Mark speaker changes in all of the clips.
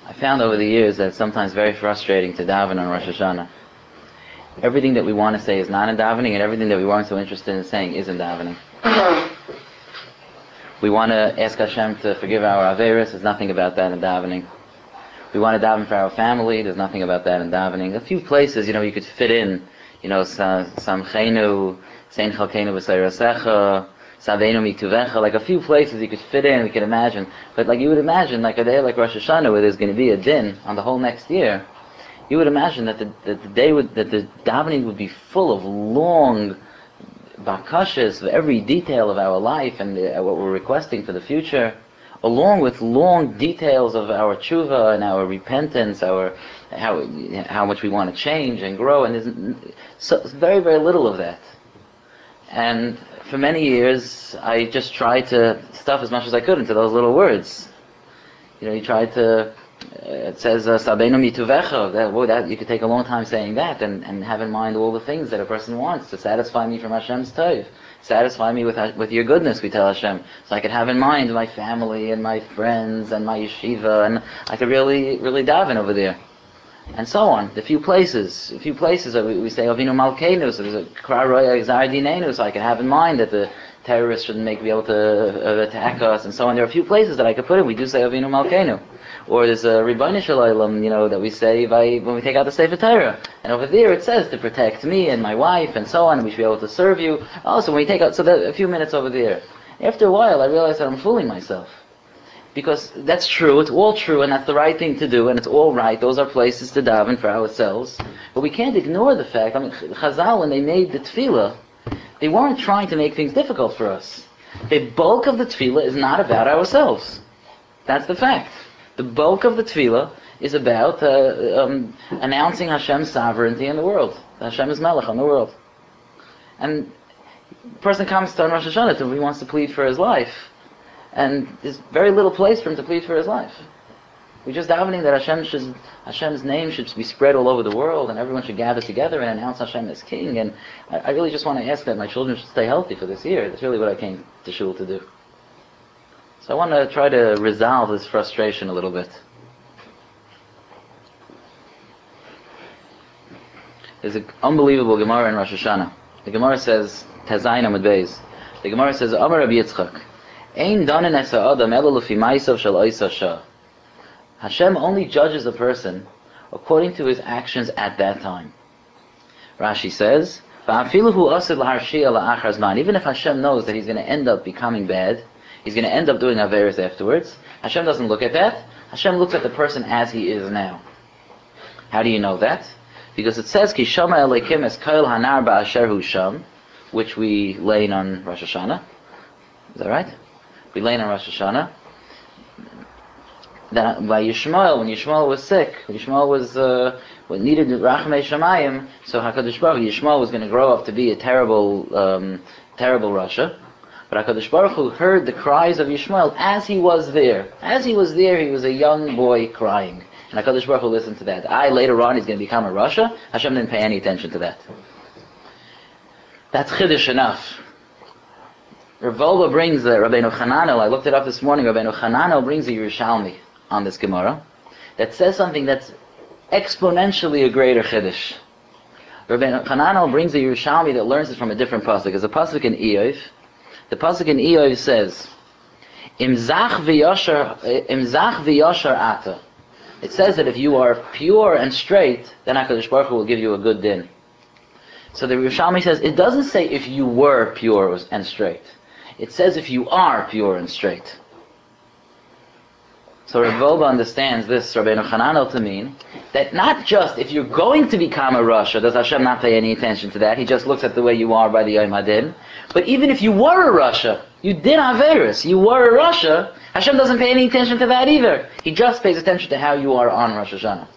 Speaker 1: I found over the years that it's sometimes very frustrating to daven on Rosh Hashanah. Everything that we want to say is not in davening, and everything that we weren't so interested in saying is in davening. We want to ask Hashem to forgive our averos. There's nothing about that in davening. We want to daven for our family. There's nothing about that in davening. A few places, you could fit in, Samchenu, Sein Chalkenu V'Seirasecha, Saveinu Miktuvecha, like a few places you could fit in, we could imagine. But like you would imagine, like a day like Rosh Hashanah, where there's going to be a din on the whole next year, you would imagine that the davening would be full of long bakashas of every detail of our life and what we're requesting for the future, along with long details of our tshuva and our repentance, how much we want to change and grow, and there's very, very little of that. And for many years, I just tried to stuff as much as I could into those little words. You tried to, it says, Sabeinu mituvecha, that you could take a long time saying that, and have in mind all the things that a person wants to satisfy me from Hashem's tov. Satisfy me with your goodness, we tell Hashem. So I could have in mind my family and my friends and my yeshiva, and I could really, really daven over there. And so on. A few places that we say Avinu Malkeinu, so there's a Kra Roya Exar Dinenu, so I can have in mind that the terrorists shouldn't be able to attack us, and so on. There are a few places that I could put in. We do say Avinu Malkeinu. Or there's a Ribono Shel Olam, that we say when we take out the Sefer Torah. And over there it says to protect me and my wife and so on, we should be able to serve you. Also, when we take out, so that a few minutes over there. After a while, I realized that I'm fooling myself. Because that's true, it's all true, and that's the right thing to do, and it's all right. Those are places to daven for ourselves. But we can't ignore the fact, Chazal, when they made the tefillah, they weren't trying to make things difficult for us. The bulk of the tefillah is not about ourselves. That's the fact. The bulk of the tefillah is about announcing Hashem's sovereignty in the world. Hashem is Melech on the world. And the person comes to Rosh Hashanah and he wants to plead for his life. And there's very little place for him to plead for his life. We're just davening that Hashem's name should be spread all over the world, and everyone should gather together and announce Hashem as King. And I really just want to ask that my children should stay healthy for this year. That's really what I came to Shul to do. So I want to try to resolve this frustration a little bit. There's an unbelievable Gemara in Rosh Hashanah. The Gemara says, Tazayin Amud Beis. The Gemara says, Amar Rabbi Yitzchak, Ein danen es ha'adam ela lefi ma'asav shel oisa shah. Hashem only judges a person according to his actions at that time. Rashi says, Va'afilu hu asid laharshia la'achar zman. Even if Hashem knows that he's going to end up becoming bad, he's going to end up doing averos afterwards, Hashem doesn't look at that. Hashem looks at the person as he is now. How do you know that? Because it says, Ki shama eleikim es koil hanar ba'asher hu sham, which we lay on Rosh Hashanah. Is that right? We lay on Rosh Hashanah. That by Yishmael, when Yishmael was sick, Yishmael was needed Rachamei Shamayim, so HaKadosh Baruch Hu, Yishmael was going to grow up to be a terrible Rasha. But HaKadosh Baruch Hu heard the cries of Yishmael as he was there. As he was there, he was a young boy crying. And HaKadosh Baruch Hu listened to that. Later on, he's going to become a Rasha. Hashem didn't pay any attention to that. That's Chiddush enough. Rav Wolbe brings Rabbeinu Chananel, I looked it up this morning, Rabbeinu Chananel brings a Yerushalmi on this Gemara that says something that's exponentially a greater Chiddush. Rabbeinu Chananel brings a Yerushalmi that learns it from a different pasuk. There's a pasuk in Iyov. The pasuk in Iyov says, Im zach v'yashar ata. It says that if you are pure and straight, then HaKadosh Baruch Hu will give you a good din. So the Yerushalmi says, it doesn't say if you were pure and straight. It says if you are pure and straight. So Rav Wolbe understands this, Rabbeinu Chananel, to mean that not just if you're going to become a Rasha, does Hashem not pay any attention to that? He just looks at the way you are by the Yom Hadin. But even if you were a Rasha, you did Averis, you were a Rasha, Hashem doesn't pay any attention to that either. He just pays attention to how you are on Rosh Hashanah.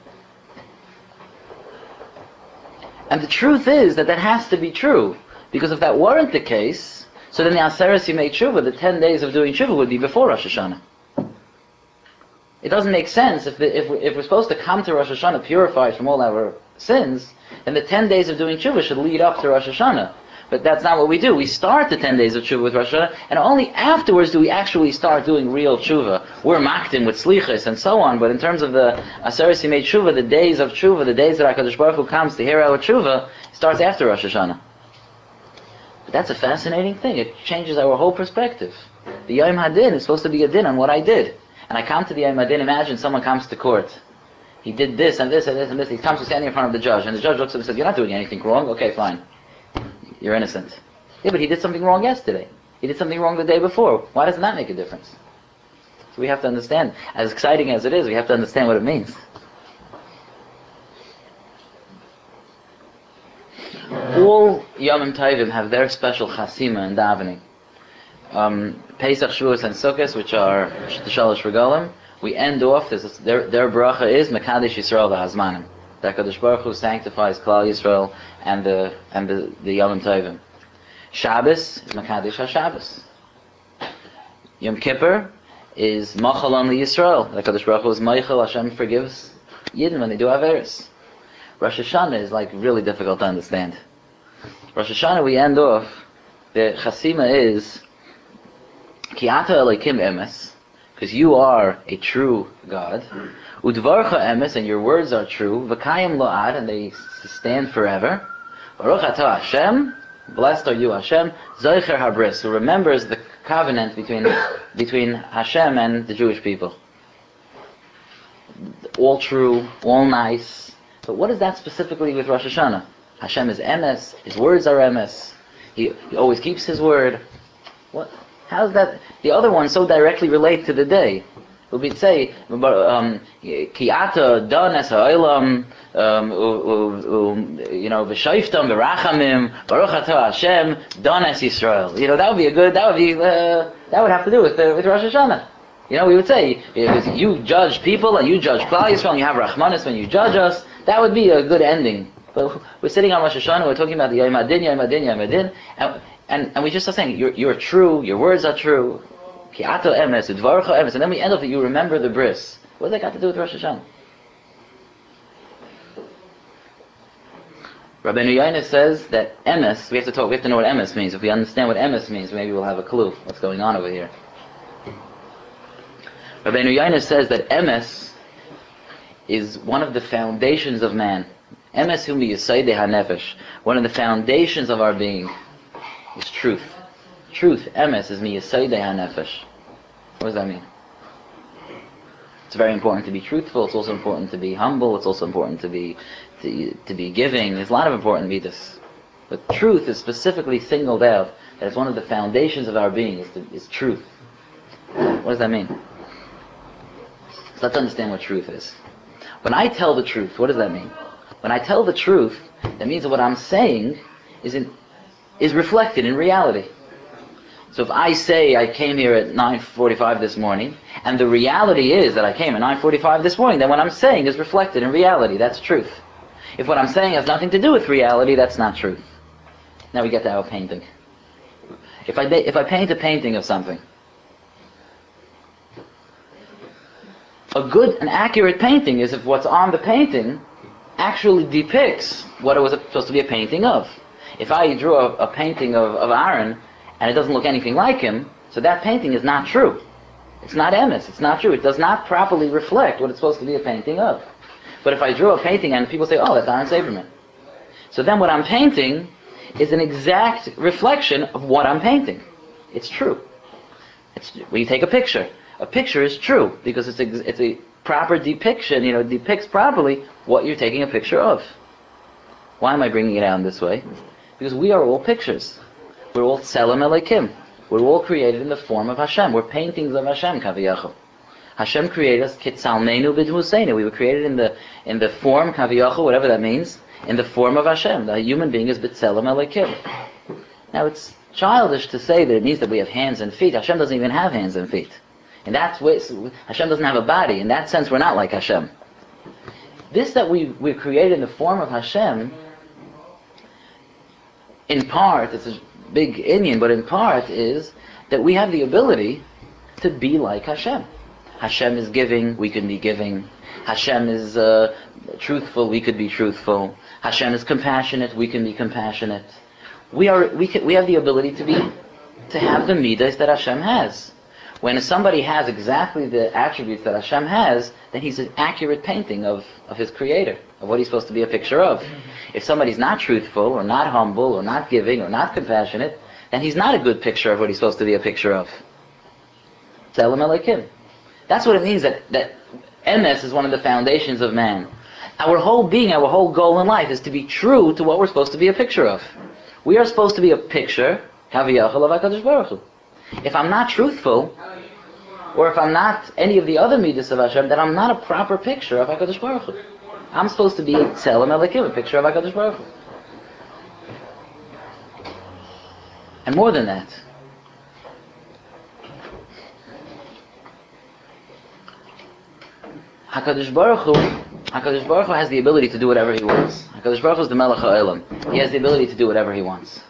Speaker 1: And the truth is that has to be true. Because if that weren't the case, so then the Aseres Yimei Tshuva, the 10 days of doing Tshuva, would be before Rosh Hashanah. It doesn't make sense if we're supposed to come to Rosh Hashanah purified from all our sins, then the 10 days of doing Tshuva should lead up to Rosh Hashanah. But that's not what we do. We start the 10 days of tshuva with Rosh Hashanah, and only afterwards do we actually start doing real tshuva. We're maktim with slichas and so on, but in terms of the Aseres Yimei Tshuva, the days of tshuva, the days that HaKadosh Baruch Hu comes to hear our tshuva, starts after Rosh Hashanah. But that's a fascinating thing. It changes our whole perspective. The Yom HaDin is supposed to be a din on what I did. And I come to the Yom HaDin, imagine someone comes to court. He did this and this and this and this. He comes to standing in front of the judge, and the judge looks at him and says, "You're not doing anything wrong. Okay, fine. You're innocent." Yeah, but he did something wrong yesterday. He did something wrong the day before. Why doesn't that make a difference? So we have to understand. As exciting as it is, we have to understand what it means. All Yomim Tovim have their special chasima and davening. Pesach, Shavuos, and Sukkot, which are the Shalosh Regalim, we end off, their bracha is Mekadesh Yisrael v'Hazmanim. That HaKadosh Baruch Hu sanctifies Klal Yisrael and the Yomim Tovim. Shabbos is Mekadesh HaShabbos. Yom Kippur is Machal on the Yisrael. That HaKadosh Baruch Hu is Meichel, Hashem forgives Yidden when they do Averis. Rosh Hashanah is like really difficult to understand. Rosh Hashanah we end off, the chasima is Ki ata Elokim emes, because you are a true God. Udvarcha emes, and your words are true. V'kayim lo'ad, and they stand forever. Baruch atah Hashem, blessed are you Hashem. Zoicher habris, who remembers the covenant between Hashem and the Jewish people. All true, all nice. But what is that specifically with Rosh Hashanah? Hashem is emes, His words are emes. He always keeps His word. What? How is that? The other ones so directly relate to the day. We'd say, Ki ata dan es ha'olam, v'shoiftam v'rachamim, baruch atah Hashem, dan es Yisrael. That would have to do with Rosh Hashanah. We would say, if you judge people and you judge Klal Yisrael and you have Rachmanis when you judge us, that would be a good ending. But we're sitting on Rosh Hashanah, we're talking about the Yom HaDin, Yom HaDin, Yom HaDin, and we just are saying, you're true, your words are true, Ki ato emes, udvarcha emes, and then we end up that you remember the bris. What does that got to do with Rosh Hashanah? Rabbeinu Yonah says that emes, we have to know what emes means. If we understand what emes means, maybe we'll have a clue what's going on over here. Rabbeinu Yonah says that emes is one of the foundations of man. Emes hu miyasaydei hanefesh. One of the foundations of our being is truth. Truth, emes, is miyasaydei hanefesh. What does that mean? It's very important to be truthful. It's also important to be humble. It's also important to be giving. There's a lot of important midas. But truth is specifically singled out that it's one of the foundations of our being is truth. What does that mean? So let's understand what truth is. When I tell the truth, what does that mean? When I tell the truth, that means that what I'm saying is reflected in reality. So if I say I came here at 9:45 this morning, and the reality is that I came at 9:45 this morning, then what I'm saying is reflected in reality. That's truth. If what I'm saying has nothing to do with reality, that's not truth. Now we get to our painting. If I paint a painting of something, a good and accurate painting is if what's on the painting actually depicts what it was supposed to be a painting of. If I drew a painting of Aaron, and it doesn't look anything like him, so that painting is not true. It's not emes, it's not true. It does not properly reflect what it's supposed to be a painting of. But if I drew a painting and people say, oh, that's Aaron Saberman, so then what I'm painting is an exact reflection of what I'm painting. It's true. When you take a picture is true, because it's a proper depiction, it depicts properly what you're taking a picture of. Why am I bringing it out in this way? Because we are all pictures. We're all Tselem Elokim. We're all created in the form of Hashem. We're paintings of Hashem, Kaviyachol. Hashem created us, Kitzalmenu B'Dmuseinu. We were created in the form, Kaviyachol, whatever that means, in the form of Hashem. The human being is B'Tselem Elokim. Now it's childish to say that it means that we have hands and feet. Hashem doesn't even have hands and feet. In that way, Hashem doesn't have a body. In that sense, we're not like Hashem. This that we're created in the form of Hashem, in part, it's a big inyan, but in part is that we have the ability to be like Hashem. Hashem is giving, we can be giving. Hashem is truthful, we could be truthful. Hashem is compassionate, we can be compassionate. We have the ability to have the midas that Hashem has. When somebody has exactly the attributes that Hashem has, then he's an accurate painting of his creator, of what he's supposed to be a picture of. If somebody's not truthful, or not humble, or not giving, or not compassionate, then he's not a good picture of what he's supposed to be a picture of. Tzelem Elokim. That's what it means that emes is one of the foundations of man. Our whole being, our whole goal in life is to be true to what we're supposed to be a picture of. We are supposed to be a picture, Kaviyachal, of HaKadosh Baruch Hu. If I'm not truthful, or if I'm not any of the other midas of Hashem, then I'm not a proper picture of HaKadosh Baruch Hu. I'm supposed to be a Tzelem Elokim, a picture of HaKadosh Baruch Hu. And more than that, HaKadosh Baruch Hu has the ability to do whatever He wants. HaKadosh Baruch Hu is the Melech HaOlam. He has the ability to do whatever He wants.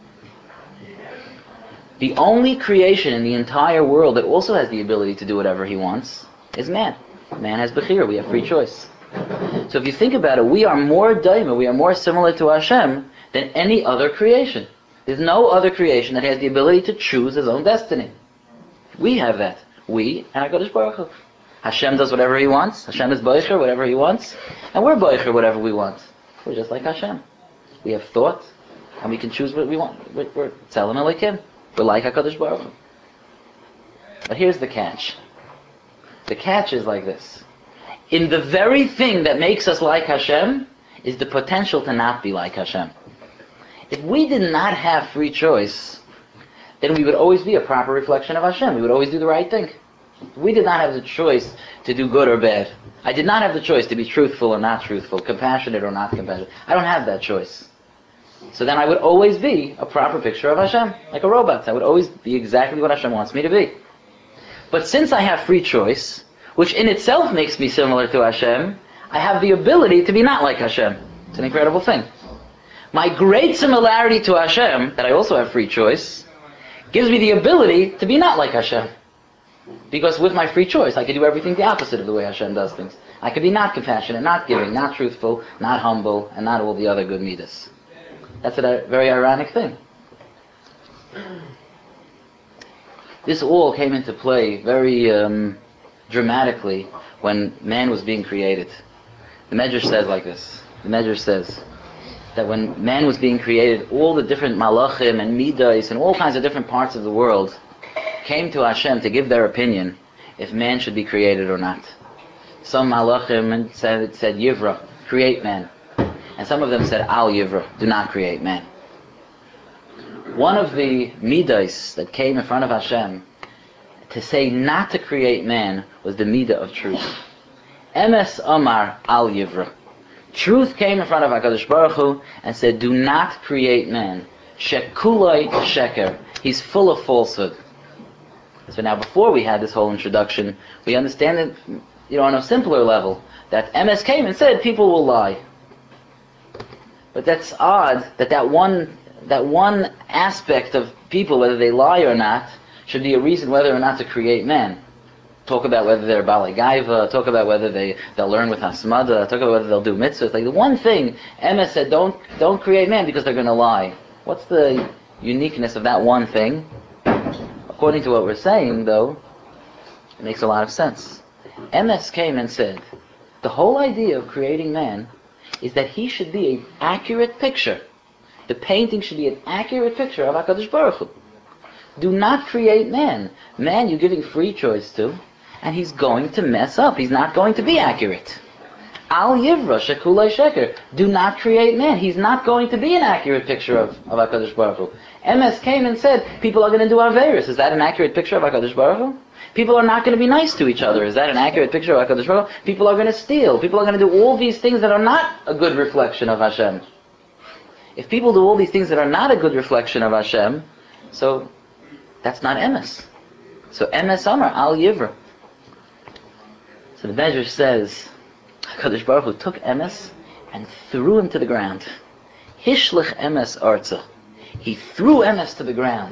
Speaker 1: The only creation in the entire world that also has the ability to do whatever he wants is man. Man has Bechira, we have free choice. So if you think about it, we are more daima, we are more similar to Hashem than any other creation. There's no other creation that has the ability to choose his own destiny. We have that. We and HaKadosh Baruch Hu. Hashem does whatever He wants. Hashem is Boicher, whatever He wants. And we're Boicher, whatever we want. We're just like Hashem. We have thought, and we can choose what we want. We're Tzelem Elokim. We're like HaKadosh Baruch Hu. But here's the catch. The catch is like this. In the very thing that makes us like Hashem is the potential to not be like Hashem. If we did not have free choice, then we would always be a proper reflection of Hashem. We would always do the right thing. We did not have the choice to do good or bad. I did not have the choice to be truthful or not truthful, compassionate or not compassionate. I don't have that choice. So then I would always be a proper picture of Hashem, like a robot. I would always be exactly what Hashem wants me to be. But since I have free choice, which in itself makes me similar to Hashem, I have the ability to be not like Hashem. It's an incredible thing. My great similarity to Hashem, that I also have free choice, gives me the ability to be not like Hashem. Because with my free choice, I can do everything the opposite of the way Hashem does things. I can be not compassionate, not giving, not truthful, not humble, and not all the other good midas. That's a very ironic thing. This all came into play very dramatically when man was being created. The Medrash says like this. The Medrash says that when man was being created, all the different malachim and midas and all kinds of different parts of the world came to Hashem to give their opinion if man should be created or not. Some malachim said Yivra, create man. And some of them said, Al Yivra, do not create man. One of the midas that came in front of Hashem to say not to create man was the midah of truth. Emes Amar Al Yivra. Truth came in front of HaKadosh Baruch Hu and said, do not create man. Shekulai Sheker. He's full of falsehood. So now before we had this whole introduction, we understand it, on a simpler level, that Emes came and said people will lie. But that's odd that one aspect of people, whether they lie or not, should be a reason whether or not to create man. Talk about whether they're Balei Gaiva, talk about whether they'll learn with Hasmada, talk about whether they'll do mitzvahs. Like the one thing, Emes said, don't create man because they're going to lie. What's the uniqueness of that one thing? According to what we're saying, though, it makes a lot of sense. Emes came and said, the whole idea of creating man is that he should be an accurate picture. The painting should be an accurate picture of HaKadosh Baruch Hu. Do not create man. Man you're giving free choice to, and he's going to mess up. He's not going to be accurate. Al Yivra, Shekulai Sheker. Do not create man. He's not going to be an accurate picture of HaKadosh Baruch Hu. Emes came and said, people are going to do Averis. Is that an accurate picture of HaKadosh Baruch Hu? People are not going to be nice to each other. Is that an accurate picture of HaKadosh Baruch Hu? People are going to steal. People are going to do all these things that are not a good reflection of Hashem. If people do all these things that are not a good reflection of Hashem, so that's not Emes. So Emes Amar Al Yivra. So the Medrash says, HaKadosh Baruch Hu took Emes and threw him to the ground. Hishlich Emes Arza. He threw Emes to the ground.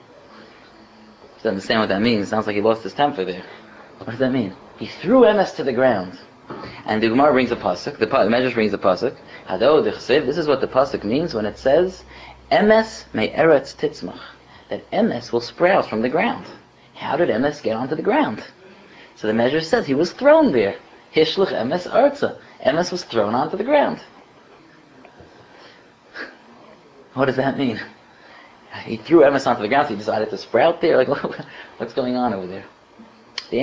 Speaker 1: You understand what that means? It sounds like he lost his temper there. What does that mean? He threw Emes to the ground. And the Gemara brings a pasuk. The Medrash brings a pasuk. Hado d'chsev. This is what the pasuk means when it says, Emes may eretz titzmach. That emes will sprout from the ground. How did emes get onto the ground? So the measure says he was thrown there. Hishluch emes arza. Emes was thrown onto the ground. What does that mean? He threw emes onto the ground, so he decided to sprout there? Like, what's going on over there?